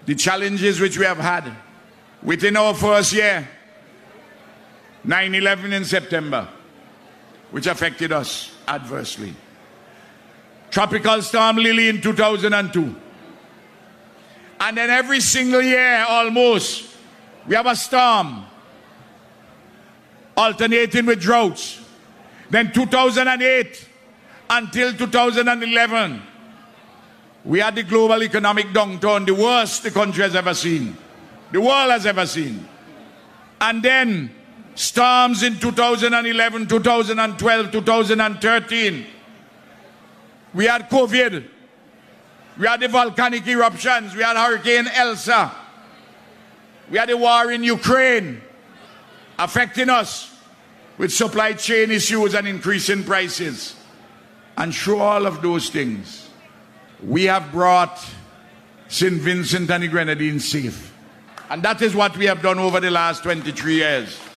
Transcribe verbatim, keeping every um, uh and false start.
the challenges which we have had within our first year, nine eleven in September, which affected us adversely. Tropical Storm Lily in two thousand two. And then every single year almost, we have a storm alternating with droughts. Then two thousand eight until two thousand eleven, we had the global economic downturn, the worst the country has ever seen, the world has ever seen. And then storms in two thousand eleven, two thousand twelve, two thousand thirteen. We had COVID. We had the volcanic eruptions. We had Hurricane Elsa. We had the war in Ukraine affecting us with supply chain issues and increasing prices. And through all of those things, we have brought Saint Vincent and the Grenadines safe. And that is what we have done over the last twenty-three years.